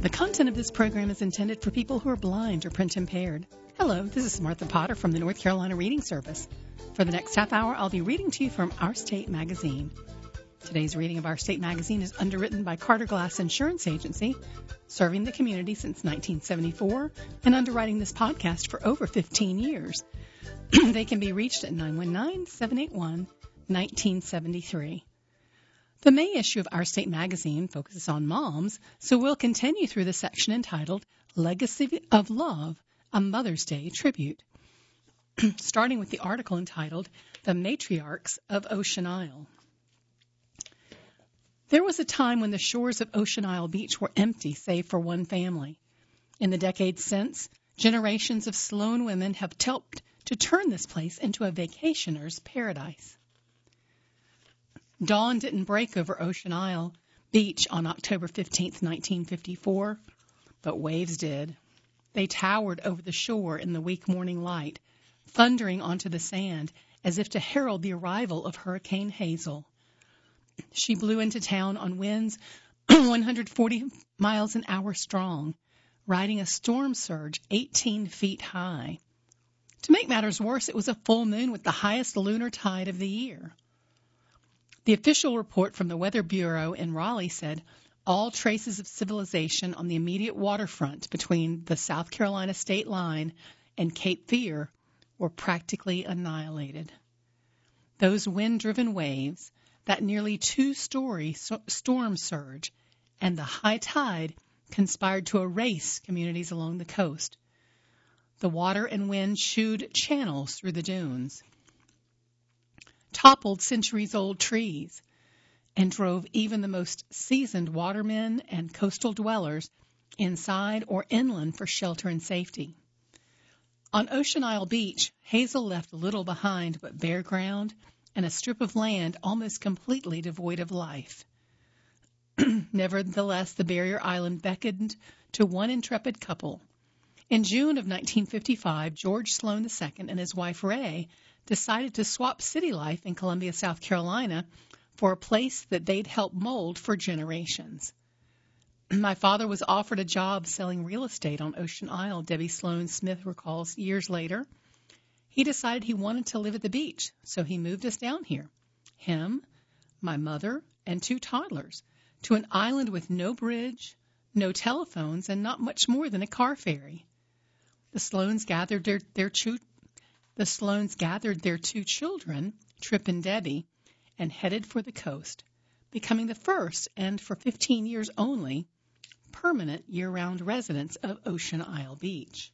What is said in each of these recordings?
The content of this program is intended for people who are blind or print impaired. Hello, this is Martha Potter from the North Carolina Reading Service. For the next half hour, I'll be reading to you from Our State Magazine. Today's reading of Our State Magazine is underwritten by Carter Glass Insurance Agency, serving the community since 1974 and underwriting this podcast for over 15 years. They can be reached at 919-781-1973. The May issue of Our State Magazine focuses on moms, so we'll continue through the section entitled Legacy of Love, a Mother's Day Tribute, starting with the article entitled The Matriarchs of Ocean Isle. There was a time when the shores of Ocean Isle Beach were empty save for one family. In the decades since, generations of Sloan women have helped to turn this place into a vacationer's paradise. Dawn didn't break over Ocean Isle Beach on October 15, 1954, but waves did. They towered over the shore in the weak morning light, thundering onto the sand as if to herald the arrival of Hurricane Hazel. She blew into town on winds 140 miles an hour strong, riding a storm surge 18 feet high. To make matters worse, it was a full moon with the highest lunar tide of the year. The official report from the Weather Bureau in Raleigh said all traces of civilization on the immediate waterfront between the South Carolina state line and Cape Fear were practically annihilated. Those wind-driven waves, that nearly two-story storm surge, and the high tide conspired to erase communities along the coast. The water and wind chewed channels through the dunes, toppled centuries-old trees, and drove even the most seasoned watermen and coastal dwellers inside or inland for shelter and safety. On Ocean Isle Beach, Hazel left little behind but bare ground and a strip of land almost completely devoid of life. Nevertheless, the barrier island beckoned to one intrepid couple. In June of 1955, George Sloan II and his wife Ray decided to swap city life in Columbia, South Carolina, for a place that they'd helped mold for generations. My father was offered a job selling real estate on Ocean Isle, Debbie Sloan Smith recalls years later. He decided he wanted to live at the beach, so he moved us down here, him, my mother, and two toddlers, to an island with no bridge, no telephones, and not much more than a car ferry. The Sloans gathered their two children, Trip and Debbie, and headed for the coast, becoming the first, and for 15 years only, permanent year-round residents of Ocean Isle Beach.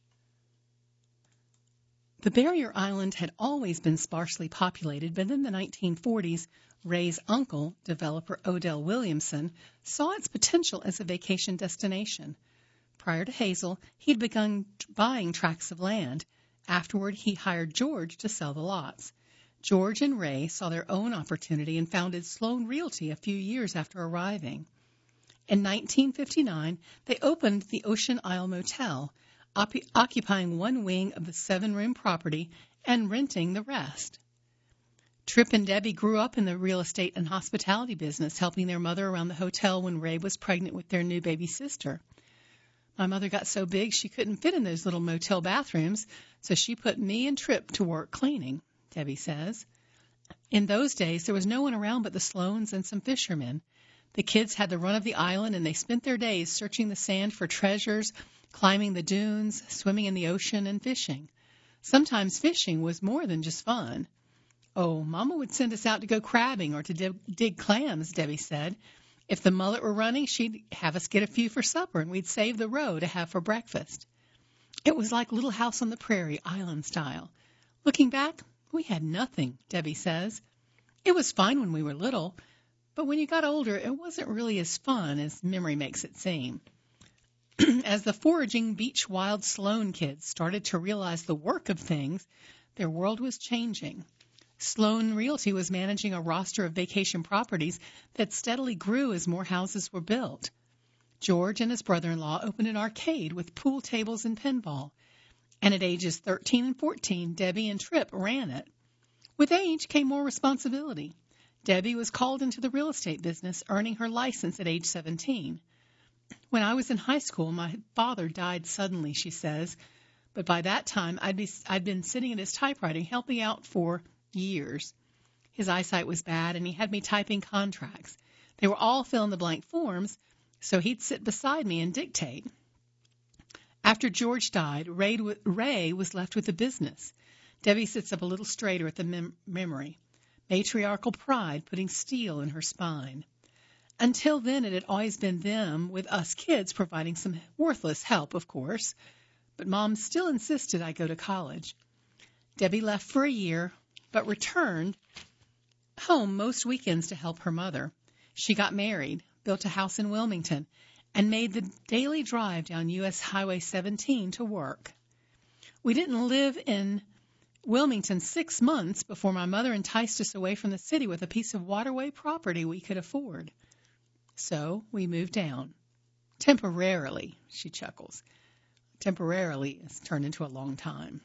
The barrier island had always been sparsely populated, but in the 1940s, Ray's uncle, developer Odell Williamson, saw its potential as a vacation destination. Prior to Hazel, he'd begun buying tracts of land. Afterward, he hired George to sell the lots. George and Ray saw their own opportunity and founded Sloan Realty a few years after arriving. In 1959, they opened the Ocean Isle Motel, occupying one wing of the 7-room property and renting the rest. Trip and Debbie grew up in the real estate and hospitality business, helping their mother around the hotel when Ray was pregnant with their new baby sister. My mother got so big she couldn't fit in those little motel bathrooms, so she put me and Trip to work cleaning, Debbie says. In those days, there was no one around but the Sloans and some fishermen. The kids had the run of the island, and they spent their days searching the sand for treasures, climbing the dunes, swimming in the ocean, and fishing. Sometimes fishing was more than just fun. Oh, Mama would send us out to go crabbing or to dig clams, Debbie said. If the mullet were running, she'd have us get a few for supper, and we'd save the roe to have for breakfast. It was like Little House on the Prairie, island style. Looking back, we had nothing, Debbie says. It was fine when we were little, but when you got older, it wasn't really as fun as memory makes it seem. As the foraging beach wild Sloan kids started to realize the work of things, their world was changing. Sloan Realty was managing a roster of vacation properties that steadily grew as more houses were built. George and his brother-in-law opened an arcade with pool tables and pinball, and at ages 13 and 14, Debbie and Trip ran it. With age came more responsibility. Debbie was called into the real estate business, earning her license at age 17. When I was in high school, my father died suddenly, she says, but by that time I'd been sitting at his typewriter helping out for years. His eyesight was bad, and he had me typing contracts. They were all fill-in-the-blank forms, so he'd sit beside me and dictate. After George died, Ray was left with the business. Debbie sits up a little straighter at the memory. Matriarchal pride putting steel in her spine. Until then, it had always been them, with us kids providing some worthless help, of course. But Mom still insisted I go to college. Debbie left for a year, but returned home most weekends to help her mother. She got married, built a house in Wilmington, and made the daily drive down U.S. Highway 17 to work. We didn't live in Wilmington 6 months before my mother enticed us away from the city with a piece of waterway property we could afford. So we moved down. Temporarily, she chuckles. Temporarily has turned into a long time.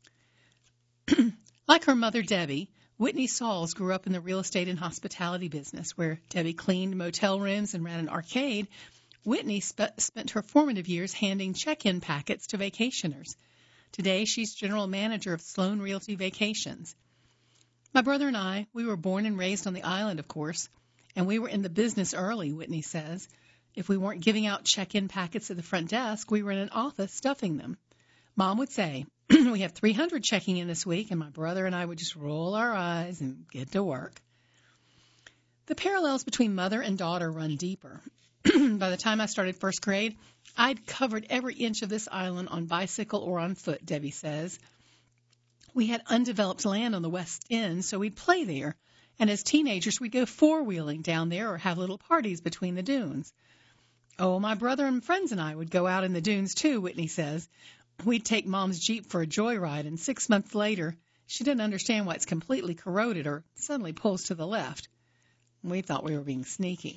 Like her mother, Debbie, Whitney Sauls grew up in the real estate and hospitality business, where Debbie cleaned motel rooms and ran an arcade. Whitney spent her formative years handing check-in packets to vacationers. Today, she's general manager of Sloan Realty Vacations. My brother and I, we were born and raised on the island, of course, and we were in the business early, Whitney says. If we weren't giving out check-in packets at the front desk, we were in an office stuffing them. Mom would say, we have 300 checking in this week, and my brother and I would just roll our eyes and get to work. The parallels between mother and daughter run deeper. By the time I started first grade, I'd covered every inch of this island on bicycle or on foot, Debbie says. We had undeveloped land on the west end, so we'd play there. And as teenagers, we'd go four-wheeling down there or have little parties between the dunes. Oh, my brother and friends and I would go out in the dunes, too, Whitney says. We'd take Mom's Jeep for a joyride, and 6 months later, she didn't understand why it's completely corroded or suddenly pulls to the left. We thought we were being sneaky.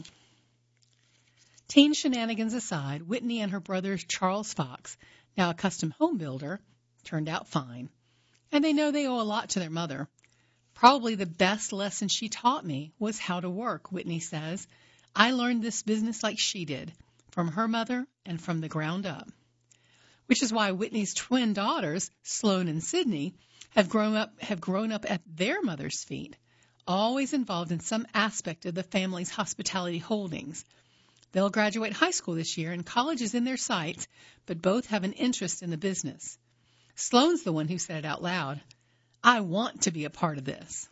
Teen shenanigans aside, Whitney and her brother Charles Fox, now a custom home builder, turned out fine. And they know they owe a lot to their mother. Probably the best lesson she taught me was how to work, Whitney says. I learned this business like she did, from her mother and from the ground up. Which is why Whitney's twin daughters, Sloan and Sydney, have grown up at their mother's feet, always involved in some aspect of the family's hospitality holdings. They'll graduate high school this year, and college is in their sights, but both have an interest in the business. Sloan's the one who said it out loud. I want to be a part of this.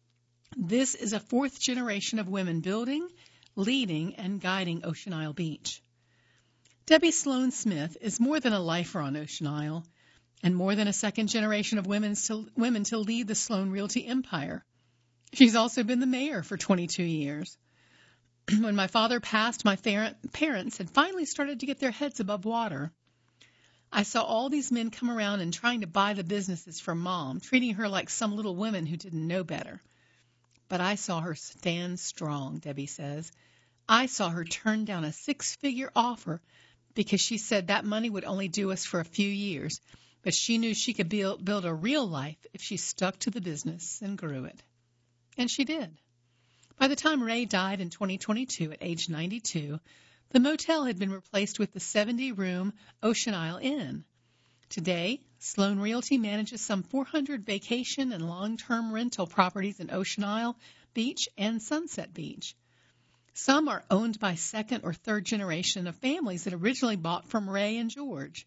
This is a fourth generation of women building, leading, and guiding Ocean Isle Beach. Debbie Sloan Smith is more than a lifer on Ocean Isle, and more than a second generation of women to lead the Sloan Realty empire. She's also been the mayor for 22 years. When my father passed, my parents had finally started to get their heads above water. I saw all these men come around and trying to buy the businesses from Mom, treating her like some little women who didn't know better. But I saw her stand strong, Debbie says. I saw her turn down a 6-figure offer because she said that money would only do us for a few years, but she knew she could build a real life if she stuck to the business and grew it. And she did. By the time Ray died in 2022 at age 92, the motel had been replaced with the 70-room Ocean Isle Inn. Today, Sloan Realty manages some 400 vacation and long-term rental properties in Ocean Isle Beach and Sunset Beach. Some are owned by second or third generation of families that originally bought from Ray and George.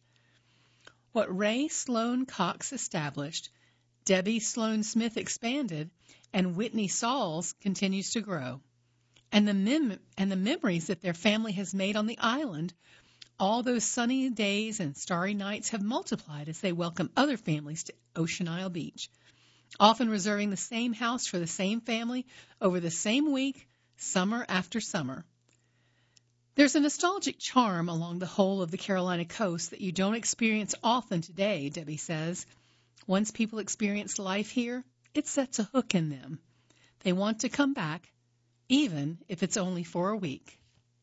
What Ray Sloan Cox established, Debbie Sloan Smith expanded, and Whitney Sauls continues to grow. And the memories that their family has made on the island, all those sunny days and starry nights have multiplied as they welcome other families to Ocean Isle Beach, often reserving the same house for the same family over the same week, summer after summer. There's a nostalgic charm along the whole of the Carolina coast that you don't experience often today, Debbie says. Once people experience life here, it sets a hook in them. They want to come back, even if it's only for a week.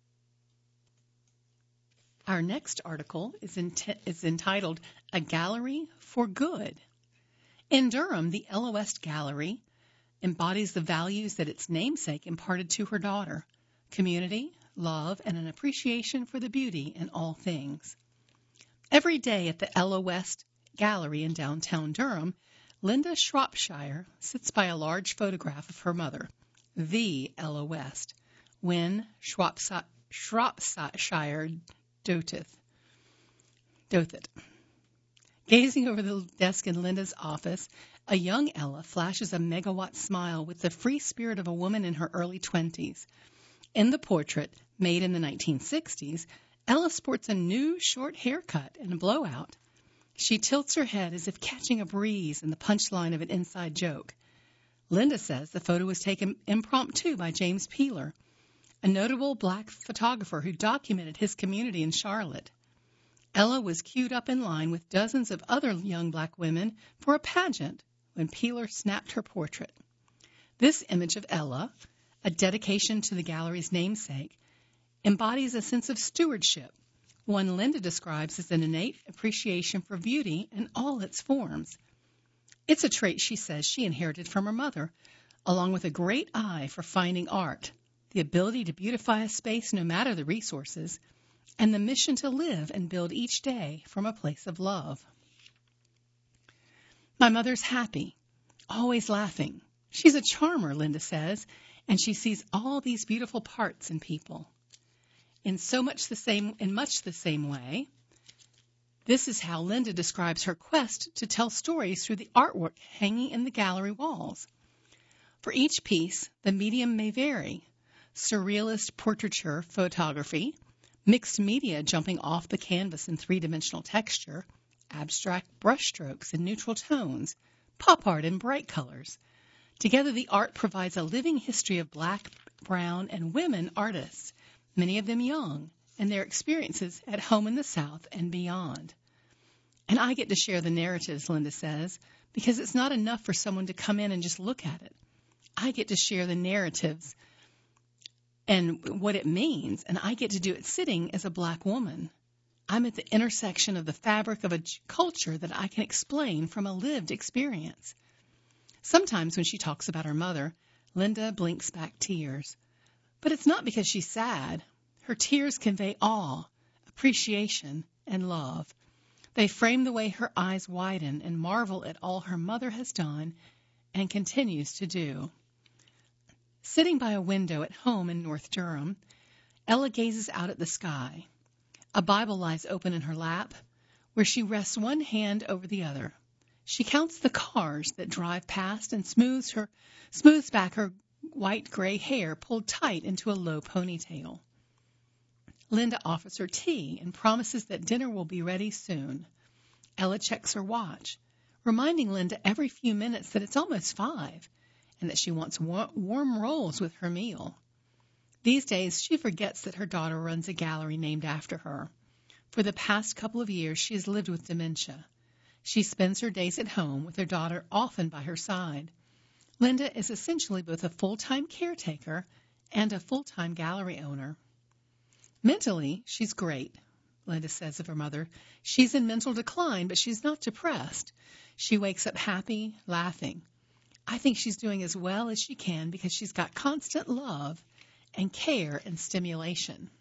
Our next article is entitled, A Gallery for Good. In Durham, the Ella West Gallery embodies the values that its namesake imparted to her daughter: community, love, and an appreciation for the beauty in all things. Every day at the Ella West Gallery in downtown Durham, Linda Shropshire sits by a large photograph of her mother, the Ella West, when Shropshire dotheth. Gazing over the desk in Linda's office, a young Ella flashes a megawatt smile with the free spirit of a woman in her early 20s. In the portrait, made in the 1960s, Ella sports a new short haircut and a blowout. She tilts her head as if catching a breeze in the punchline of an inside joke. Linda says the photo was taken impromptu by James Peeler, a notable black photographer who documented his community in Charlotte. Ella was queued up in line with dozens of other young black women for a pageant when Peeler snapped her portrait. This image of Ella, a dedication to the gallery's namesake, embodies a sense of stewardship, one Linda describes as an innate appreciation for beauty in all its forms. It's a trait she says she inherited from her mother, along with a great eye for finding art, the ability to beautify a space no matter the resources, and the mission to live and build each day from a place of love. My mother's happy, always laughing. She's a charmer, Linda says, and she sees all these beautiful parts in people. In much the same way, this is how Linda describes her quest to tell stories through the artwork hanging in the gallery walls. For each piece, the medium may vary: surrealist portraiture photography, mixed media jumping off the canvas in three-dimensional texture, abstract brushstrokes in neutral tones, pop art in bright colors. Together, the art provides a living history of black, brown, and women artists, many of them young, and their experiences at home in the South and beyond. And I get to share the narratives, Linda says, because it's not enough for someone to come in and just look at it. I get to share the narratives and what it means, and I get to do it sitting as a black woman. I'm at the intersection of the fabric of a culture that I can explain from a lived experience. Sometimes when she talks about her mother, Linda blinks back tears. But it's not because she's sad. Her tears convey awe, appreciation, and love. They frame the way her eyes widen and marvel at all her mother has done and continues to do. Sitting by a window at home in North Durham, Ella gazes out at the sky. A Bible lies open in her lap, where she rests one hand over the other. She counts the cars that drive past and smooths back her white-gray hair pulled tight into a low ponytail. Linda offers her tea and promises that dinner will be ready soon. Ella checks her watch, reminding Linda every few minutes that it's almost 5 and that she wants warm rolls with her meal. These days, she forgets that her daughter runs a gallery named after her. For the past couple of years, she has lived with dementia. She spends her days at home with her daughter often by her side. Linda is essentially both a full-time caretaker and a full-time gallery owner. Mentally, she's great, Linda says of her mother. She's in mental decline, but she's not depressed. She wakes up happy, laughing. I think she's doing as well as she can because she's got constant love and care and stimulation.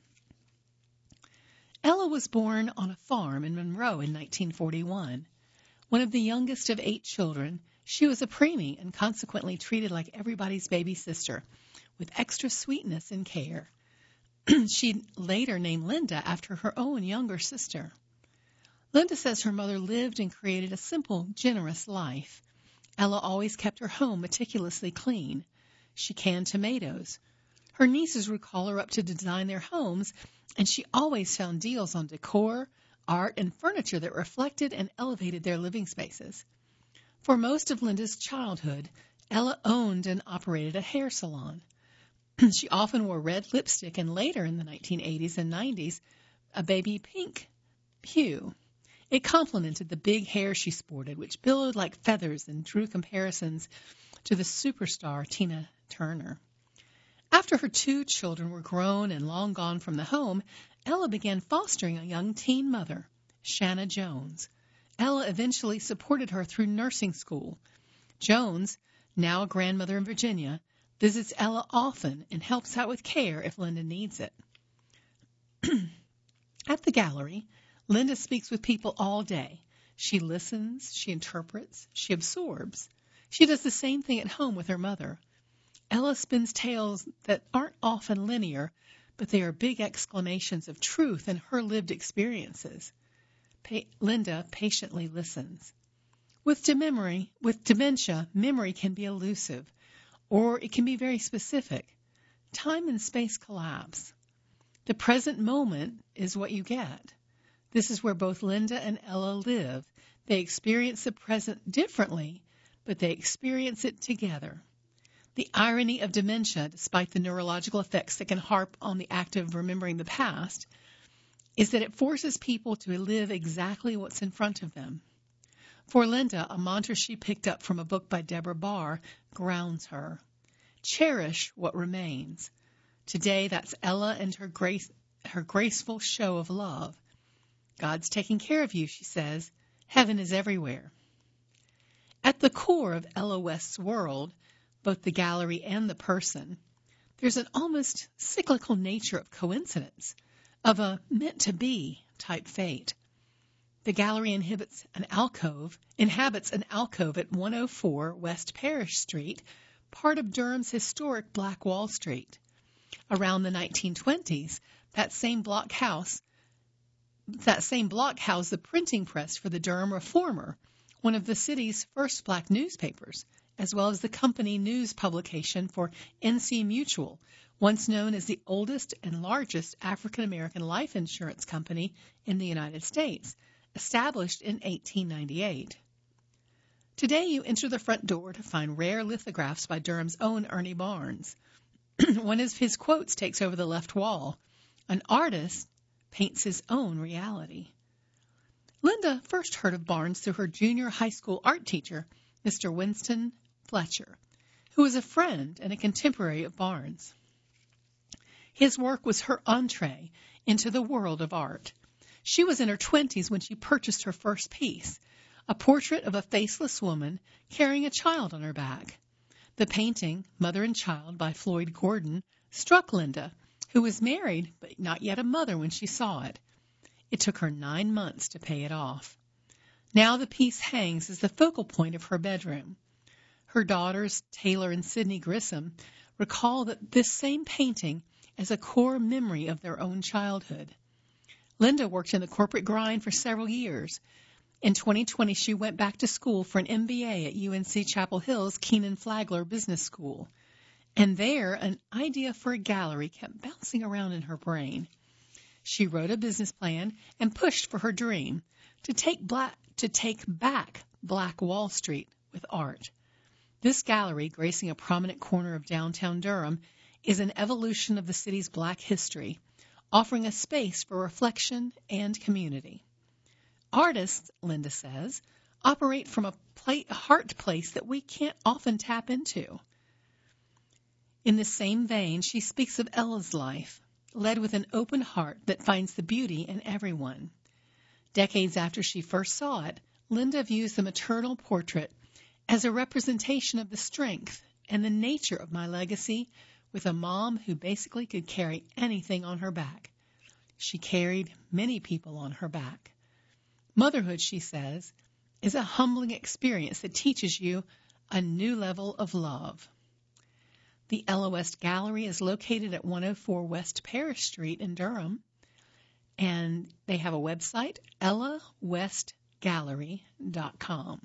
Ella was born on a farm in Monroe in 1941. One of the youngest of 8 children, she was a preemie and consequently treated like everybody's baby sister, with extra sweetness and care. She later named Linda after her own younger sister. Linda says her mother lived and created a simple, generous life. Ella always kept her home meticulously clean. She canned tomatoes. Her nieces would call her up to design their homes, and she always found deals on decor, art, and furniture that reflected and elevated their living spaces. For most of Linda's childhood, Ella owned and operated a hair salon. She often wore red lipstick and later in the 1980s and 90s, a baby pink hue. It complemented the big hair she sported, which billowed like feathers and drew comparisons to the superstar Tina Turner. After her 2 children were grown and long gone from the home, Ella began fostering a young teen mother, Shanna Jones. Ella eventually supported her through nursing school. Jones, now a grandmother in Virginia, visits Ella often and helps out with care if Linda needs it. At the gallery, Linda speaks with people all day. She listens, she interprets, she absorbs. She does the same thing at home with her mother. Ella spins tales that aren't often linear, but they are big exclamations of truth in her lived experiences. Linda patiently listens. With dementia, memory can be elusive, or it can be very specific. Time and space collapse. The present moment is what you get. This is where both Linda and Ella live. They experience the present differently, but they experience it together. The irony of dementia, despite the neurological effects that can harp on the act of remembering the past, is that it forces people to live exactly what's in front of them. For Linda, a mantra she picked up from a book by Deborah Barr grounds her. Cherish what remains. Today, that's Ella and her graceful show of love. God's taking care of you, she says. Heaven is everywhere. At the core of Ella West's world, both the gallery and the person, there's an almost cyclical nature of coincidence, of a meant-to-be type fate. The gallery inhabits an alcove at 104 West Parish Street, part of Durham's historic Black Wall Street. Around the 1920s, that same block housed the printing press for the Durham Reformer, one of the city's first black newspapers, as well as the company news publication for NC Mutual, once known as the oldest and largest African-American life insurance company in the United States, established in 1898. Today you enter the front door to find rare lithographs by Durham's own Ernie Barnes. One of his quotes takes over the left wall. An artist paints his own reality. Linda first heard of Barnes through her junior high school art teacher, Mr. Winston Fletcher, who was a friend and a contemporary of Barnes. His work was her entree into the world of art. She was in her 20s when she purchased her first piece, a portrait of a faceless woman carrying a child on her back. The painting, Mother and Child by Floyd Gordon, struck Linda, who was married but not yet a mother when she saw it. It took her 9 months to pay it off. Now the piece hangs as the focal point of her bedroom. Her daughters, Taylor and Sidney Grissom, recall that this same painting as a core memory of their own childhood. Linda worked in the corporate grind for several years. In 2020, she went back to school for an MBA at UNC Chapel Hill's Keenan Flagler Business School. And there, an idea for a gallery kept bouncing around in her brain. She wrote a business plan and pushed for her dream to take back Black Wall Street with art. This gallery, gracing a prominent corner of downtown Durham, is an evolution of the city's black history, offering a space for reflection and community. Artists, Linda says, operate from a heart place that we can't often tap into. In the same vein, she speaks of Ella's life, led with an open heart that finds the beauty in everyone. Decades after she first saw it, Linda views the maternal portrait as a representation of the strength and the nature of my legacy with a mom who basically could carry anything on her back. She carried many people on her back. Motherhood, she says, is a humbling experience that teaches you a new level of love. The Ella West Gallery is located at 104 West Parish Street in Durham, and they have a website, ellawestgallery.com.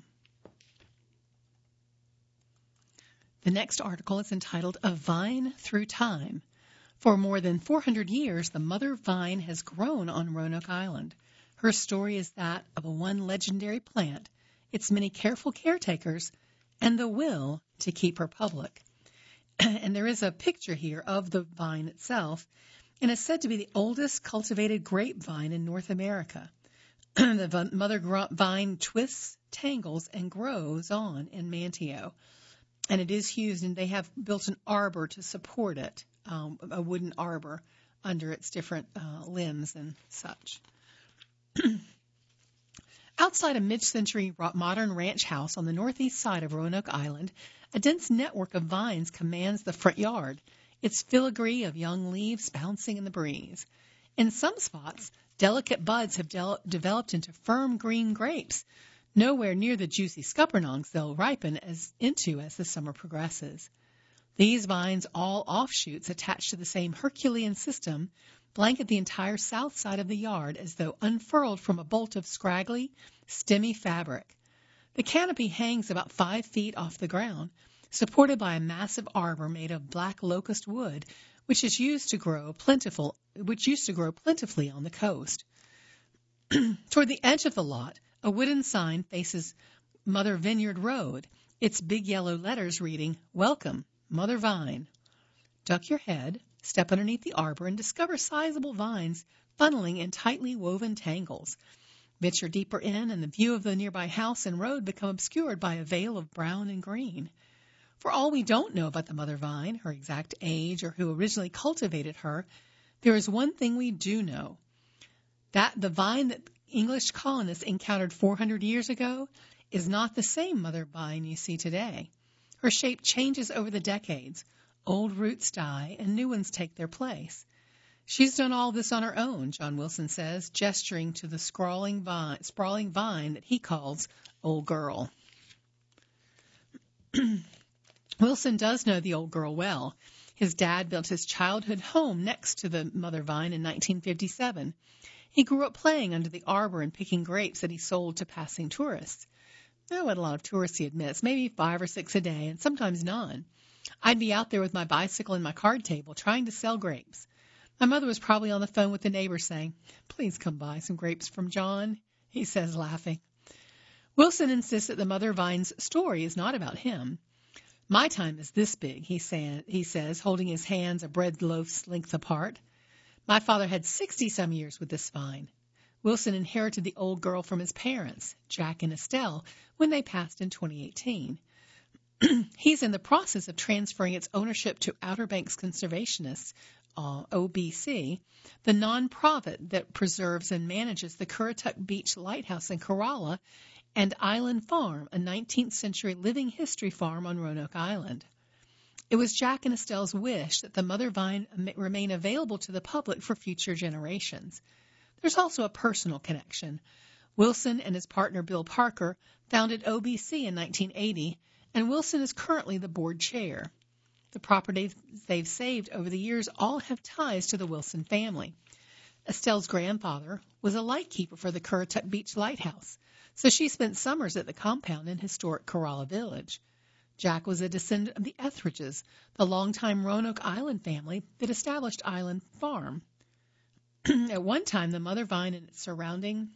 The next article is entitled A Vine Through Time. For more than 400 years, the mother vine has grown on Roanoke Island. Her story is that of one legendary plant, its many careful caretakers, and the will to keep her public. And there is a picture here of the vine itself, and it's said to be the oldest cultivated grapevine in North America. The mother vine twists, tangles, and grows on in Manteo. And it is used, and they have built an arbor to support it, a wooden arbor under its different limbs and such. Outside a mid-century modern ranch house on the northeast side of Roanoke Island, a dense network of vines commands the front yard, its filigree of young leaves bouncing in the breeze. In some spots, delicate buds have developed into firm green grapes, nowhere near the juicy scuppernongs they'll ripen as the summer progresses. These vines, all offshoots attached to the same Herculean system, blanket the entire south side of the yard as though unfurled from a bolt of scraggly, stemmy fabric. The canopy hangs about 5 feet off the ground, supported by a massive arbor made of black locust wood, which used to grow plentifully on the coast. Toward the edge of the lot, a wooden sign faces Mother Vineyard Road, its big yellow letters reading, "Welcome, Mother Vine." Duck your head, step underneath the arbor, and discover sizable vines funneling in tightly woven tangles. Venture deeper in, and the view of the nearby house and road become obscured by a veil of brown and green. For all we don't know about the mother vine, her exact age, or who originally cultivated her, there is one thing we do know. That the vine that English colonists encountered 400 years ago is not the same mother vine you see today. Her shape changes over the decades. Old roots die, and new ones take their place. She's done all this on her own, John Wilson says, gesturing to the sprawling vine that he calls Old Girl. Wilson does know the Old Girl well. His dad built his childhood home next to the mother vine in 1957. He grew up playing under the arbor and picking grapes that he sold to passing tourists. There wasn't a lot of tourists, he admits, maybe 5 or 6 a day, and sometimes none. I'd be out there with my bicycle and my card table trying to sell grapes. My mother was probably on the phone with the neighbor saying, "Please come buy some grapes from John," he says, laughing. Wilson insists that the mother vine's story is not about him. "My time is this big," he says, holding his hands a bread loaf's length apart. "My father had 60-some years with this vine." Wilson inherited the Old Girl from his parents, Jack and Estelle, when they passed in 2018. He's in the process of transferring its ownership to Outer Banks Conservationists, OBC, the nonprofit that preserves and manages the Currituck Beach Lighthouse in Corolla and Island Farm, a 19th century living history farm on Roanoke Island. It was Jack and Estelle's wish that the mother vine remain available to the public for future generations. There's also a personal connection. Wilson and his partner Bill Parker founded OBC in 1980, and Wilson is currently the board chair. The properties they've saved over the years all have ties to the Wilson family. Estelle's grandfather was a lightkeeper for the Currituck Beach Lighthouse, so she spent summers at the compound in historic Corolla Village. Jack was a descendant of the Etheridges, the longtime Roanoke Island family that established Island Farm. At one time, the mother vine and its surrounding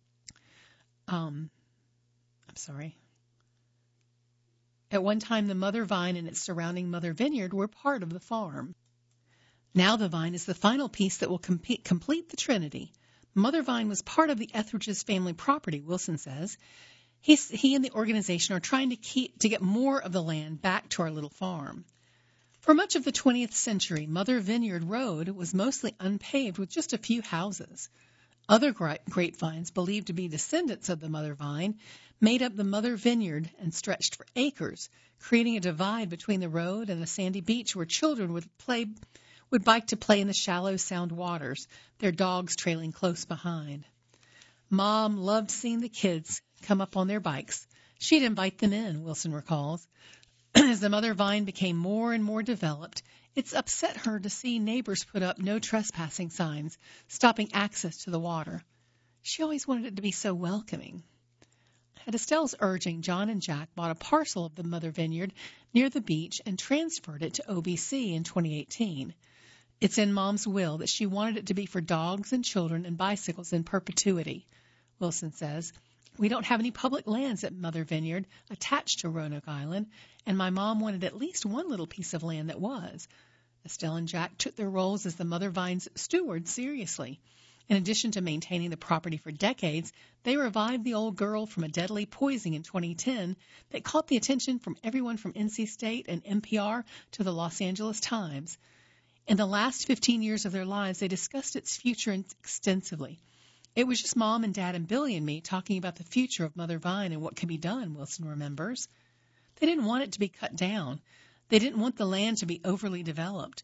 mother vineyard were part of the farm. Now the vine is the final piece that will complete the trinity. Mother vine was part of the Etheridge's family property, Wilson says. He and the organization are trying to get more of the land back to our little farm. For much of the 20th century, Mother Vineyard Road was mostly unpaved with just a few houses. Other grapevines, believed to be descendants of the mother vine, made up the mother vineyard and stretched for acres, creating a divide between the road and the sandy beach where children would bike to play in the shallow sound waters, their dogs trailing close behind. Mom loved seeing the kids come up on their bikes. She'd invite them in, Wilson recalls. As the mother vine became more and more developed, it's upset her to see neighbors put up no trespassing signs, stopping access to the water. She always wanted it to be so welcoming. At Estelle's urging, John and Jack bought a parcel of the mother vineyard near the beach and transferred it to OBC in 2018. It's in Mom's will that she wanted it to be for dogs and children and bicycles in perpetuity, Wilson says. We don't have any public lands at Mother Vineyard attached to Roanoke Island, and my mom wanted at least one little piece of land that was. Estelle and Jack took their roles as the Mother Vine's stewards seriously. In addition to maintaining the property for decades, they revived the Old Girl from a deadly poisoning in 2010 that caught the attention from everyone from NC State and NPR to the Los Angeles Times. In the last 15 years of their lives, they discussed its future extensively. It was just Mom and Dad and Billy and me talking about the future of Mother Vine and what could be done, Wilson remembers. They didn't want it to be cut down. They didn't want the land to be overly developed.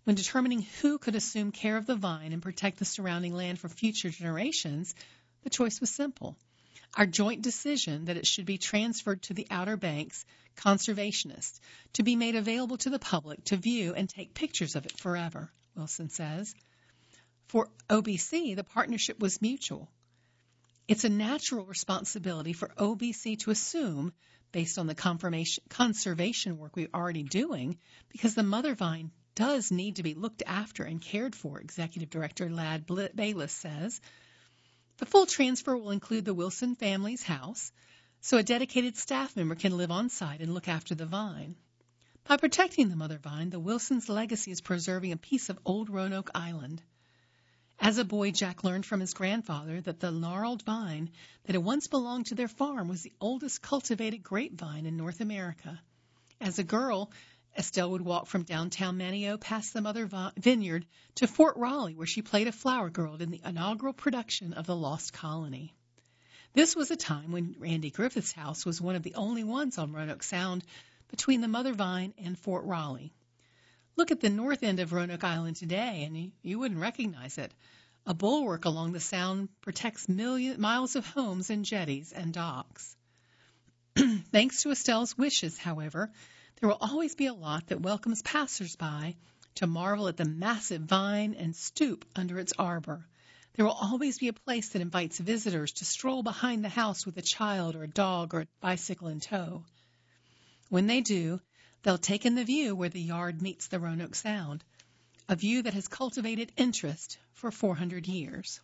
When determining who could assume care of the vine and protect the surrounding land for future generations, the choice was simple. Our joint decision that it should be transferred to the Outer Banks conservationists to be made available to the public to view and take pictures of it forever, Wilson says. For OBC, the partnership was mutual. It's a natural responsibility for OBC to assume, based on the conservation work we're already doing, because the mother vine does need to be looked after and cared for, Executive Director Ladd Bayless says. The full transfer will include the Wilson family's house, so a dedicated staff member can live on site and look after the vine. By protecting the mother vine, the Wilsons' legacy is preserving a piece of old Roanoke Island. As a boy, Jack learned from his grandfather that the gnarled vine that had once belonged to their farm was the oldest cultivated grapevine in North America. As a girl, Estelle would walk from downtown Manio past the mother vineyard to Fort Raleigh, where she played a flower girl in the inaugural production of The Lost Colony. This was a time when Randy Griffith's house was one of the only ones on Roanoke Sound between the mother vine and Fort Raleigh. Look at the north end of Roanoke Island today, and you wouldn't recognize it. A bulwark along the Sound protects miles of homes and jetties and docks. Thanks to Estelle's wishes, however, there will always be a lot that welcomes passers-by to marvel at the massive vine and stoop under its arbor. There will always be a place that invites visitors to stroll behind the house with a child or a dog or a bicycle in tow. When they do, they'll take in the view where the yard meets the Roanoke Sound, a view that has cultivated interest for 400 years.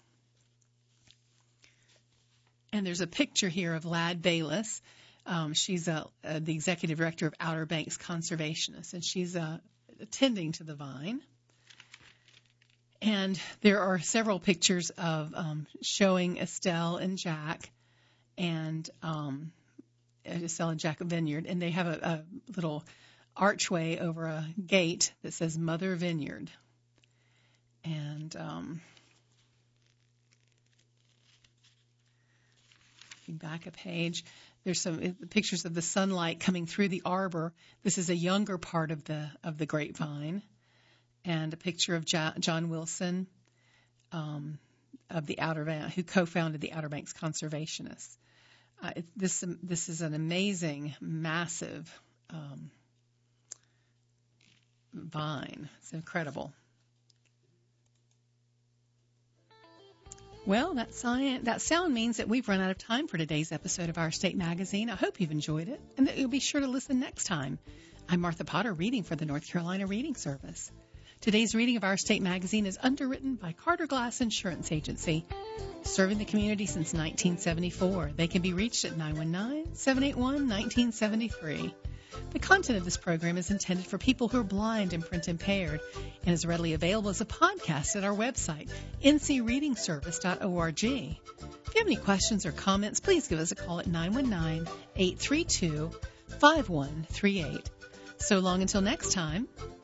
And there's a picture here of Ladd Bayless. She's the executive director of Outer Banks Conservationists, and she's attending to the vine. And there are several pictures of showing Estelle and Jack and Estelle and Jack Vineyard, and they have a little archway over a gate that says Mother Vineyard. And back a page, there's some pictures of the sunlight coming through the arbor. This is a younger part of the grapevine, and a picture of John Wilson of the Outer Banks, who co-founded the Outer Banks Conservationists. This is an amazing, massive vine. It's incredible. Well, that sound means that we've run out of time for today's episode of Our State Magazine. I hope you've enjoyed it and that you'll be sure to listen next time. I'm Martha Potter, reading for the North Carolina Reading Service. Today's reading of Our State Magazine is underwritten by Carter Glass Insurance Agency, serving the community since 1974. They can be reached at 919-781-1973. The content of this program is intended for people who are blind and print impaired and is readily available as a podcast at our website, ncreadingservice.org. If you have any questions or comments, please give us a call at 919-832-5138. So long until next time.